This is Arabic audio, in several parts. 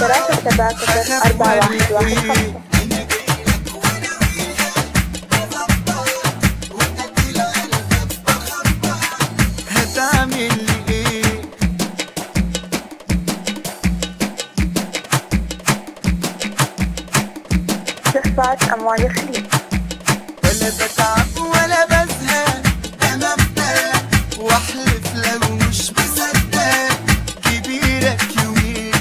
3 7 0 4 1 1 5. هتعمل لي ايه؟ دفعت أموال خليل. ولا بتعب ولا بزهق، انا مبدأ واحلف لو مش مصدق كبيرك يومين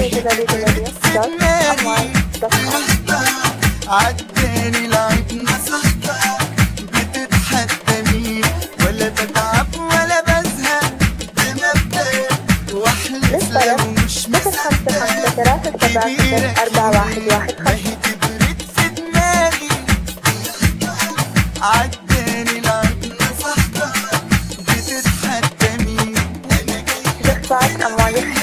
عداني لعبنا صحبة بتتحدى مين. ولا بتعب ولا بزهق، انا مبدأ واحلف لو مش مصدق كبيرك يومين. عداني لعبنا صحبة بتتحدى مين. دفعت أموال